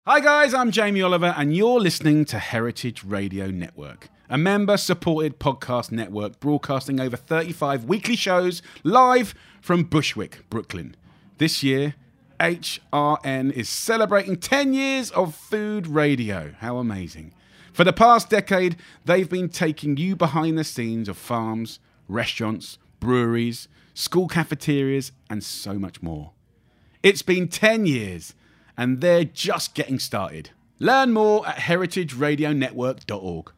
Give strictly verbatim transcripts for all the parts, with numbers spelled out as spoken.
Hi guys, I'm Jamie Oliver and you're listening to Heritage Radio Network, a member-supported podcast network broadcasting over thirty-five weekly shows live from Bushwick, Brooklyn. This year, H R N is celebrating ten years of food radio. How amazing. For the past decade, they've been taking you behind the scenes of farms, restaurants, breweries, school cafeterias, and so much more. It's been ten years, and they're just getting started. Learn more at heritage radio network dot org.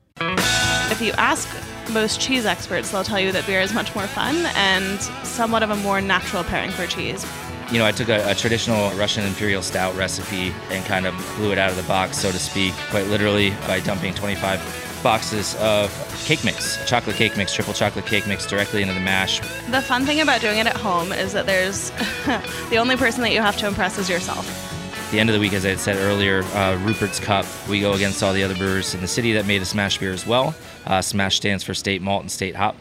If you ask most cheese experts, they'll tell you that beer is much more fun and somewhat of a more natural pairing for cheese. You know, I took a, a traditional Russian Imperial Stout recipe and kind of blew it out of the box, so to speak, quite literally by dumping twenty-five boxes of cake mix, chocolate cake mix, triple chocolate cake mix directly into the mash. The fun thing about doing it at home is that there's the only person that you have to impress is yourself. At the end of the week, as I had said earlier, uh, Rupert's Cup, we go against all the other brewers in the city that made a smash beer as well. Uh, smash stands for state malt and state hop.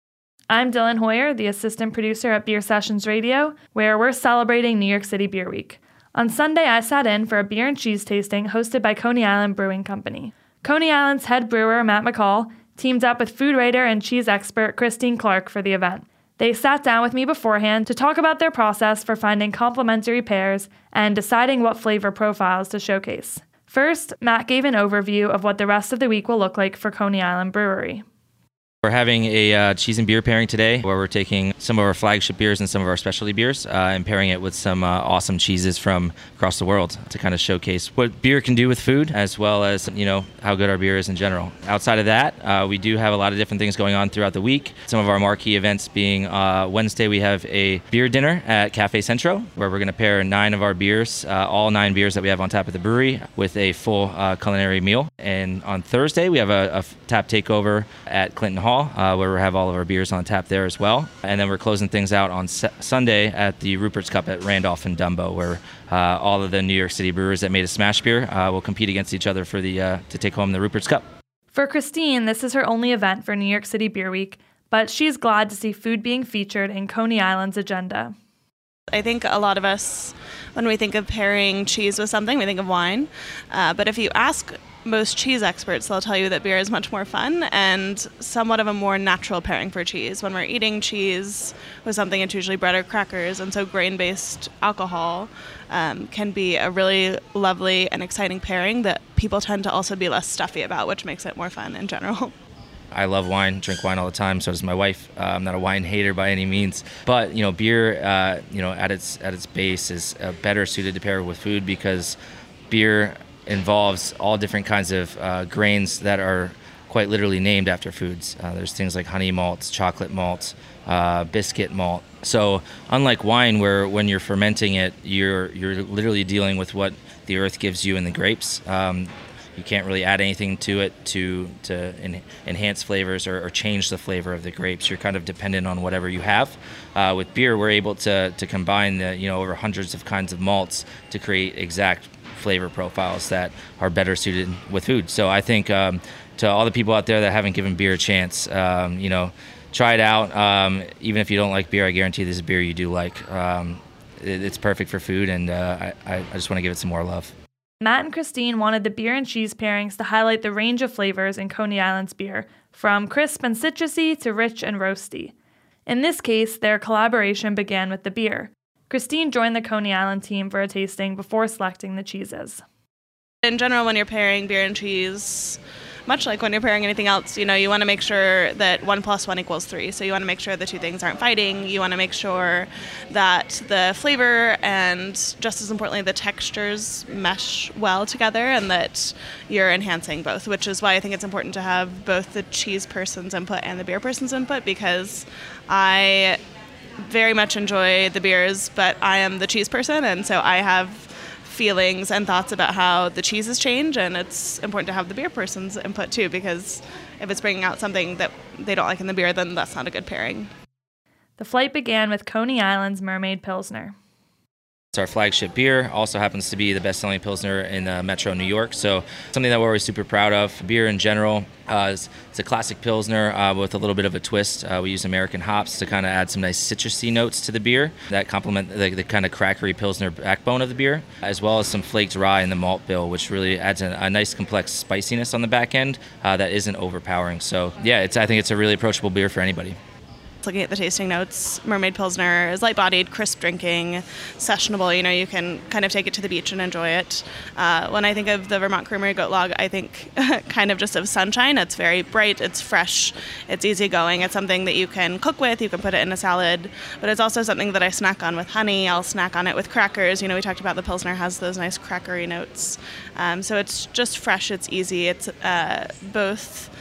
I'm Dylan Hoyer, the assistant producer at Beer Sessions Radio, where we're celebrating New York City Beer Week. On Sunday, I sat in for a beer and cheese tasting hosted by Coney Island Brewing Company. Coney Island's head brewer, Matt McCall, teamed up with food writer and cheese expert Christine Clark for the event. They sat down with me beforehand to talk about their process for finding complementary pairs and deciding what flavor profiles to showcase. First, Matt gave an overview of what the rest of the week will look like for Coney Island Brewery. We're having a uh, cheese and beer pairing today where we're taking some of our flagship beers and some of our specialty beers uh, and pairing it with some uh, awesome cheeses from across the world to kind of showcase what beer can do with food as well as, you know, how good our beer is in general. Outside of that, uh, we do have a lot of different things going on throughout the week. Some of our marquee events being uh, Wednesday, we have a beer dinner at Cafe Centro where we're going to pair nine of our beers, uh, all nine beers that we have on tap at the brewery with a full uh, culinary meal. And on Thursday, we have a, a tap takeover at Clinton Hall. Uh, where we have all of our beers on tap there as well. And then we're closing things out on se- Sunday at the Rupert's Cup at Randolph and Dumbo, where uh, all of the New York City brewers that made a smash beer uh, will compete against each other for the uh, to take home the Rupert's Cup. For Christine, this is her only event for New York City Beer Week, but she's glad to see food being featured in Coney Island's agenda. I think a lot of us, when we think of pairing cheese with something, we think of wine. Uh, but if you ask most cheese experts, they'll tell you that beer is much more fun and somewhat of a more natural pairing for cheese. When we're eating cheese with something, it's usually bread or crackers, and so grain-based alcohol um, can be a really lovely and exciting pairing that people tend to also be less stuffy about, which makes it more fun in general. I love wine, drink wine all the time, so does my wife. Uh, I'm not a wine hater by any means. But, you know, beer, uh, you know, at its at its base is uh, better suited to pair with food because beer involves all different kinds of uh, grains that are quite literally named after foods. Uh, there's things like honey malts, chocolate malt, uh, biscuit malt. So unlike wine, where when you're fermenting it, you're you're literally dealing with what the earth gives you in the grapes. Um, you can't really add anything to it to to en- enhance flavors or, or change the flavor of the grapes. You're kind of dependent on whatever you have. Uh, with beer, we're able to to combine the you know over hundreds of kinds of malts to create exact flavor profiles that are better suited with food. So I think um, to all the people out there that haven't given beer a chance, um, you know, try it out. Um, even if you don't like beer, I guarantee this is beer you do like. Um, it, it's perfect for food, and uh, I, I just want to give it some more love. Matt and Christine wanted the beer and cheese pairings to highlight the range of flavors in Coney Island's beer, from crisp and citrusy to rich and roasty. In this case, their collaboration began with the beer. Christine joined the Coney Island team for a tasting before selecting the cheeses. In general, when you're pairing beer and cheese, much like when you're pairing anything else, you know, you want to make sure that one plus one equals three. So you want to make sure the two things aren't fighting. You want to make sure that the flavor and, just as importantly, the textures mesh well together and that you're enhancing both, which is why I think it's important to have both the cheese person's input and the beer person's input, because I very much enjoy the beers, but I am the cheese person, and so I have feelings and thoughts about how the cheeses change, and it's important to have the beer person's input too, because if it's bringing out something that they don't like in the beer, then that's not a good pairing. The flight began with Coney Island's Mermaid Pilsner. It's our flagship beer, also happens to be the best-selling Pilsner in uh, Metro New York, so something that we're always super proud of. Beer in general, uh, is, it's a classic Pilsner uh, with a little bit of a twist. Uh, we use American hops to kind of add some nice citrusy notes to the beer that complement the, the kind of crackery Pilsner backbone of the beer, as well as some flaked rye in the malt bill, which really adds a, a nice complex spiciness on the back end uh, that isn't overpowering. So yeah, it's, I think it's a really approachable beer for anybody. Looking at the tasting notes, Mermaid Pilsner is light-bodied, crisp drinking, sessionable. You know, you can kind of take it to the beach and enjoy it. Uh, when I think of the Vermont Creamery Goat Log, I think kind of just of sunshine. It's very bright, it's fresh, it's easygoing. It's something that you can cook with, you can put it in a salad, but it's also something that I snack on with honey. I'll snack on it with crackers. You know, we talked about the Pilsner has those nice crackery notes. Um, so it's just fresh, it's easy. It's uh, both,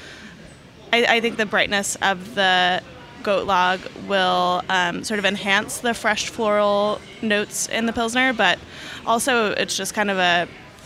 I, I think the brightness of the Goat Log will um, sort of enhance the fresh floral notes in the Pilsner, but also it's just kind of a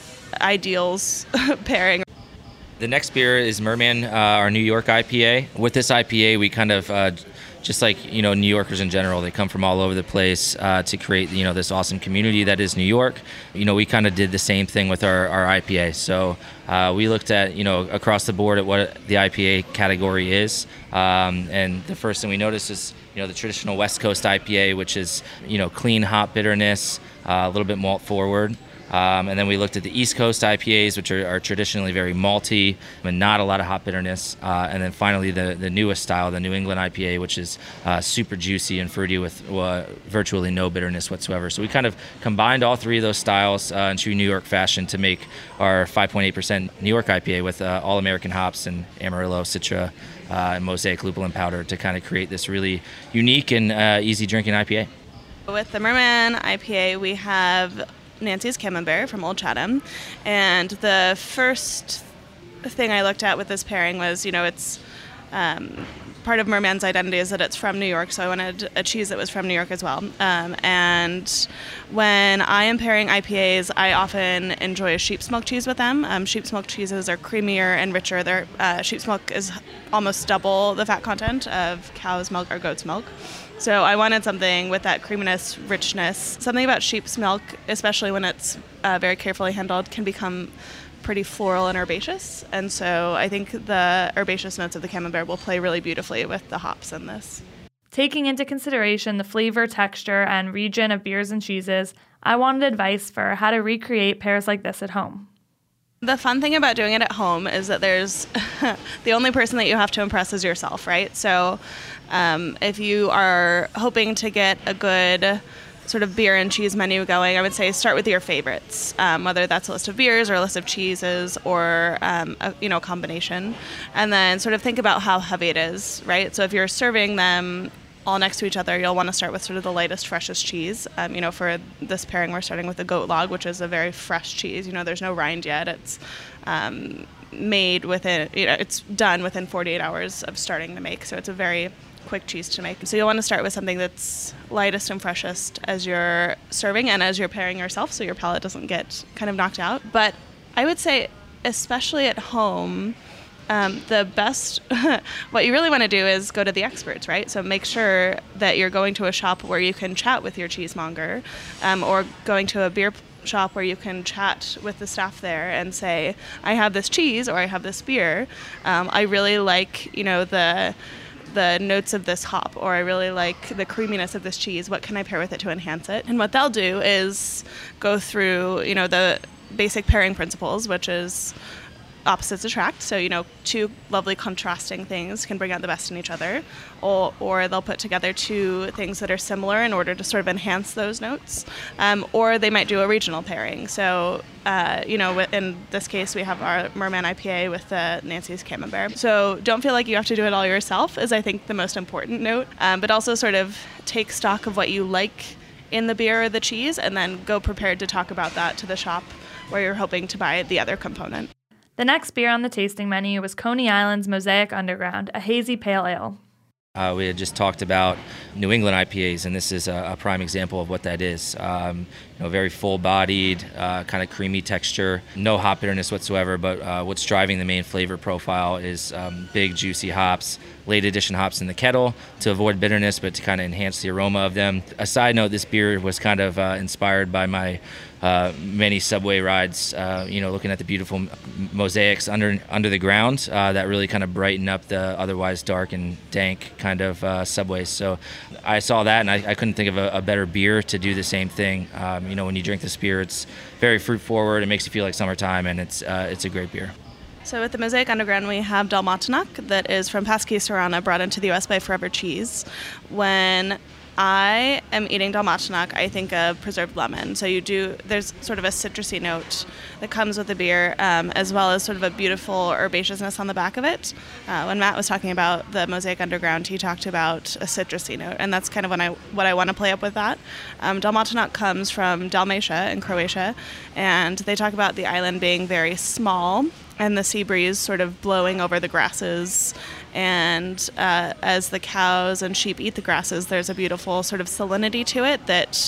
ideals pairing. The next beer is Merman, uh, our New York I P A. With this I P A, we kind of, uh, just like, you know, New Yorkers in general, they come from all over the place uh, to create, you know, this awesome community that is New York. You know, we kind of did the same thing with our, our I P A. So uh, we looked at, you know, across the board at what the I P A category is. Um, and the first thing we noticed is, you know, the traditional West Coast I P A, which is, you know, clean hop bitterness, uh, a little bit malt forward. Um, and then we looked at the East Coast I P As, which are, are traditionally very malty and not a lot of hop bitterness. Uh, and then finally the, the newest style, the New England I P A, which is uh, super juicy and fruity with uh, virtually no bitterness whatsoever. So we kind of combined all three of those styles uh, in true New York fashion to make our five point eight percent New York I P A with uh, all American hops and Amarillo, Citra, uh, and Mosaic lupulin powder to kind of create this really unique and uh, easy drinking I P A. With the Merman I P A, we have Nancy's Camembert from Old Chatham, and the first thing I looked at with this pairing was, you know, it's um, part of Merman's identity is that it's from New York, so I wanted a cheese that was from New York as well. Um, and when I am pairing I P As, I often enjoy a sheep's milk cheese with them. Um, sheep's milk cheeses are creamier and richer. Their uh, sheep's milk is almost double the fat content of cow's milk or goat's milk. So I wanted something with that creaminess, richness. Something about sheep's milk, especially when it's uh, very carefully handled, can become pretty floral and herbaceous. And so I think the herbaceous notes of the Camembert will play really beautifully with the hops in this. Taking into consideration the flavor, texture, and region of beers and cheeses, I wanted advice for how to recreate pairs like this at home. The fun thing about doing it at home is that there's the only person that you have to impress is yourself, right? So um, if you are hoping to get a good sort of beer and cheese menu going, I would say start with your favorites, um, whether that's a list of beers or a list of cheeses or um, a, you know, a combination, and then sort of think about how heavy it is, right? So if you're serving them all next to each other, you'll want to start with sort of the lightest, freshest cheese. Um, you know, for this pairing, we're starting with the Goat Log, which is a very fresh cheese. You know, there's no rind yet. It's um, made within, you know, it's done within forty-eight hours of starting to make. So it's a very quick cheese to make. So you'll want to start with something that's lightest and freshest as you're serving and as you're pairing yourself, so your palate doesn't get kind of knocked out. But I would say, especially at home, Um, the best, what you really want to do is go to the experts, right? So make sure that you're going to a shop where you can chat with your cheesemonger, um, or going to a beer shop where you can chat with the staff there and say, I have this cheese or I have this beer. Um, I really like, you know, the the notes of this hop, or I really like the creaminess of this cheese. What can I pair with it to enhance it? And what they'll do is go through, you know, the basic pairing principles, which is opposites attract. So, you know, two lovely contrasting things can bring out the best in each other, or, or they'll put together two things that are similar in order to sort of enhance those notes, um, or they might do a regional pairing. So, uh, you know, in this case, we have our Merman I P A with the Nancy's Camembert. So don't feel like you have to do it all yourself, is I think the most important note, um, but also sort of take stock of what you like in the beer or the cheese, and then go prepared to talk about that to the shop where you're hoping to buy the other component. The next beer on the tasting menu was Coney Island's Mosaic Underground, a hazy pale ale. Uh, we had just talked about New England I P As, and this is a, a prime example of what that is. Um, you know, very full-bodied, uh, kind of creamy texture, no hop bitterness whatsoever. But uh, what's driving the main flavor profile is um, big, juicy hops, late addition hops in the kettle to avoid bitterness, but to kind of enhance the aroma of them. A side note: this beer was kind of uh, inspired by my uh, many subway rides. Uh, you know, looking at the beautiful mosaics under under the ground uh, that really kind of brighten up the otherwise dark and dank kind of uh, subways. So I saw that, and I, I couldn't think of a, a better beer to do the same thing. Um, you know, when you drink this beer, it's very fruit forward. It makes you feel like summertime, and it's uh, it's a great beer. So with the Mosaic Underground, we have Dalmatinac that is from Pasquis-Sorana, brought into the U S by Forever Cheese. When I am eating Dalmatinac, I think of preserved lemon. So you do, there's sort of a citrusy note that comes with the beer, um, as well as sort of a beautiful herbaceousness on the back of it. Uh, when Matt was talking about the Mosaic Underground, he talked about a citrusy note, and that's kind of when I, what I want to play up with that. Um, Dalmatinac comes from Dalmatia in Croatia, and they talk about the island being very small, and the sea breeze sort of blowing over the grasses. And uh, as the cows and sheep eat the grasses, there's a beautiful sort of salinity to it that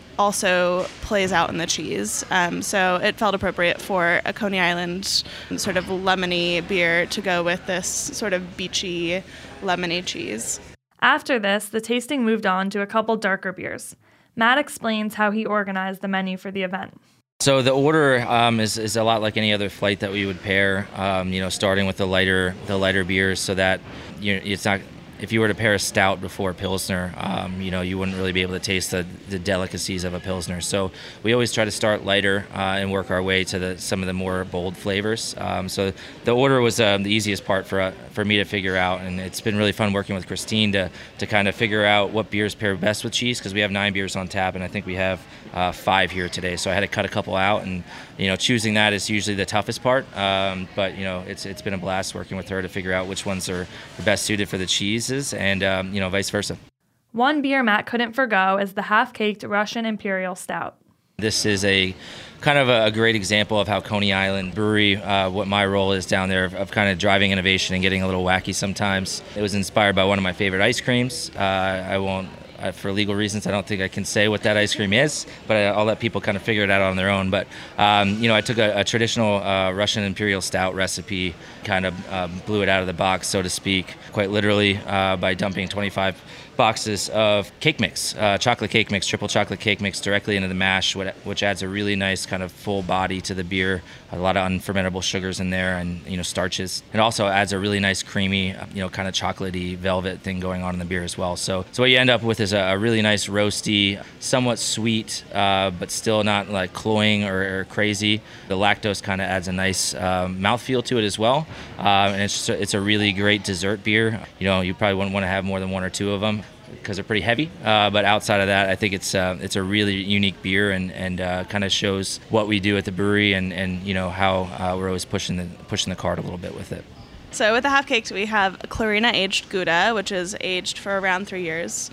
also plays out in the cheese. Um, so it felt appropriate for a Coney Island sort of lemony beer to go with this sort of beachy, lemony cheese. After this, the tasting moved on to a couple darker beers. Matt explains how he organized the menu for the event. So the order um, is, is a lot like any other flight that we would pair. Um, you know, starting with the lighter the lighter beers, so that you know, it's not. If you were to pair a stout before a Pilsner, um, you know, you wouldn't really be able to taste the, the delicacies of a Pilsner. So we always try to start lighter uh, and work our way to the, some of the more bold flavors. Um, so the order was um, the easiest part for uh, for me to figure out, and it's been really fun working with Christine to to kind of figure out what beers pair best with cheese, because we have nine beers on tap, and I think we have uh, five here today. So I had to cut a couple out, and you know, choosing that is usually the toughest part. Um, but you know, it's it's been a blast working with her to figure out which ones are best suited for the cheeses, and um, you know, vice versa. One beer Matt couldn't forgo is the half-caked Russian Imperial Stout. This is a kind of a, a great example of how Coney Island Brewery, uh, what my role is down there, of, of kind of driving innovation and getting a little wacky sometimes. It was inspired by one of my favorite ice creams. Uh, I won't, uh, for legal reasons, I don't think I can say what that ice cream is, but I, I'll let people kind of figure it out on their own. But, um, you know, I took a, a traditional uh, Russian Imperial Stout recipe, kind of um, blew it out of the box, so to speak, quite literally, uh, by dumping twenty-five boxes of cake mix, uh, chocolate cake mix, triple chocolate cake mix directly into the mash, which adds a really nice kind of full body to the beer. A lot of unfermentable sugars in there, and you know, starches. It also adds a really nice creamy, you know, kind of chocolatey velvet thing going on in the beer as well. So, so what you end up with is a, a really nice roasty, somewhat sweet, uh, but still not like cloying or, or crazy. The lactose kind of adds a nice um, mouthfeel to it as well, uh, and it's just a, it's a really great dessert beer. You know, you probably wouldn't want to have more than one or two of them, because they're pretty heavy, uh, but outside of that, I think it's uh, it's a really unique beer, and and uh, kind of shows what we do at the brewery, and, and you know, how uh, we're always pushing the pushing the cart a little bit with it. So with the half cakes, we have a Clarina aged Gouda, which is aged for around three years,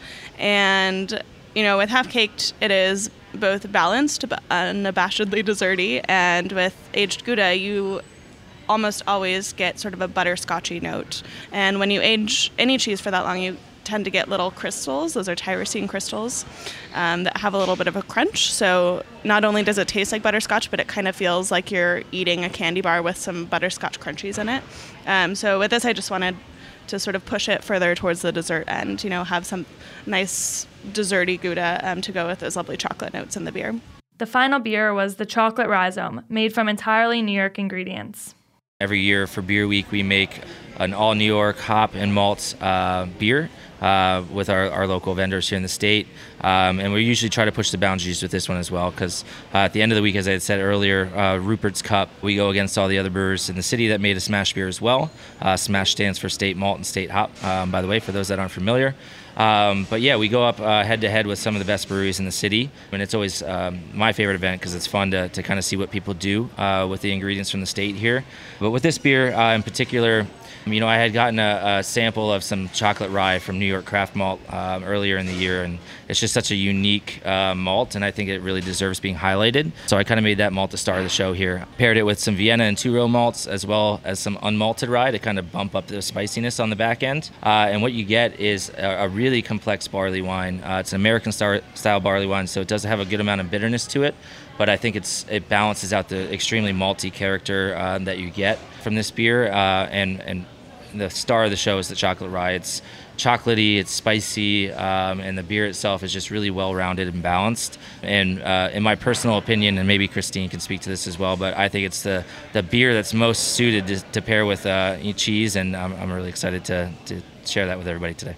and you know, with half caked, it is both balanced but unabashedly desserty, and with aged Gouda, you almost always get sort of a butterscotchy note, and when you age any cheese for that long, you tend to get little crystals. Those are tyrosine crystals um, that have a little bit of a crunch. So not only does it taste like butterscotch, but it kind of feels like you're eating a candy bar with some butterscotch crunchies in it. Um, so with this, I just wanted to sort of push it further towards the dessert end, you know, have some nice desserty Gouda um, to go with those lovely chocolate notes in the beer. The final beer was the Chocolate Rhizome, made from entirely New York ingredients. Every year for Beer Week, we make an all New York hop and malt uh, beer uh, with our, our local vendors here in the state. Um, and we usually try to push the boundaries with this one as well, because uh, at the end of the week, as I had said earlier, uh, Rupert's Cup, we go against all the other brewers in the city that made a Smash beer as well. Uh, Smash stands for State Malt and State Hop, um, by the way, for those that aren't familiar. Um, but yeah, we go up uh, head to head with some of the best breweries in the city, and it's always um, my favorite event because it's fun to, to kind of see what people do uh, with the ingredients from the state here. But with this beer uh, in particular, you know, I had gotten a, a sample of some chocolate rye from New York Craft Malt um, earlier in the year, and it's just such a unique uh, malt, and I think it really deserves being highlighted. So I kind of made that malt the star of the show here. Paired it with some Vienna and two-row malts, as well as some unmalted rye to kind of bump up the spiciness on the back end. Uh, and what you get is a, a really complex barley wine. Uh, it's an American star- style barley wine, so it does have a good amount of bitterness to it, but I think it's it balances out the extremely malty character uh, that you get from this beer. Uh, and and the star of the show is the chocolate rye. It's chocolatey, it's spicy, um, and the beer itself is just really well-rounded and balanced. And uh, in my personal opinion, and maybe Christine can speak to this as well, but I think it's the, the beer that's most suited to, to pair with uh, cheese, and I'm, I'm really excited to, to share that with everybody today.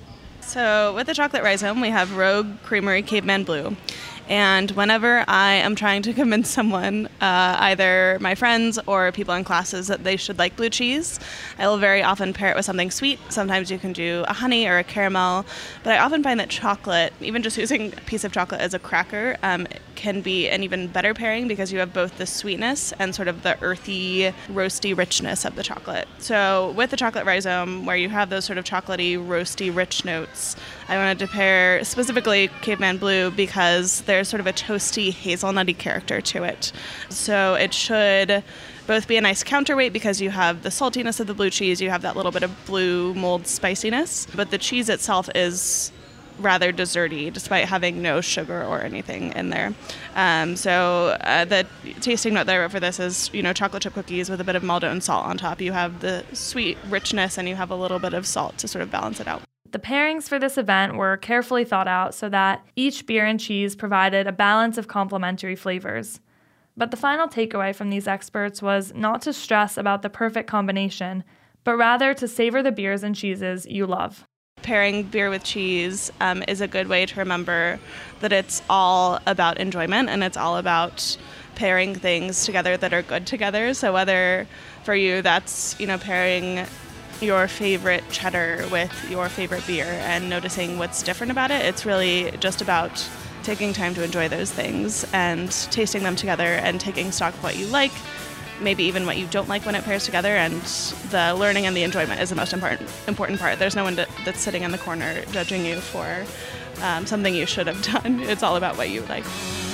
So with the chocolate rhizome, we have Rogue Creamery Caveman Blue. And whenever I am trying to convince someone, uh, either my friends or people in classes, that they should like blue cheese, I will very often pair it with something sweet. Sometimes you can do a honey or a caramel, but I often find that chocolate, even just using a piece of chocolate as a cracker, um, can be an even better pairing because you have both the sweetness and sort of the earthy, roasty richness of the chocolate. So with the chocolate rhizome, where you have those sort of chocolatey, roasty, rich notes, I wanted to pair specifically Caveman Blue because there's sort of a toasty, hazelnutty character to it. So it should both be a nice counterweight because you have the saltiness of the blue cheese, you have that little bit of blue mold spiciness, but the cheese itself is rather desserty despite having no sugar or anything in there. Um, so uh, the tasting note that I wrote for this is, you know, chocolate chip cookies with a bit of Maldon salt on top. You have the sweet richness and you have a little bit of salt to sort of balance it out. The pairings for this event were carefully thought out so that each beer and cheese provided a balance of complementary flavors. But the final takeaway from these experts was not to stress about the perfect combination, but rather to savor the beers and cheeses you love. Pairing beer with cheese um, is a good way to remember that it's all about enjoyment and it's all about pairing things together that are good together. So whether for you that's, you know, pairing your favorite cheddar with your favorite beer and noticing what's different about it, it's really just about taking time to enjoy those things and tasting them together and taking stock of what you like, maybe even what you don't like when it pairs together, and the learning and the enjoyment is the most important important part. There's no one to, that's sitting in the corner judging you for um, something you should have done. It's all about what you like.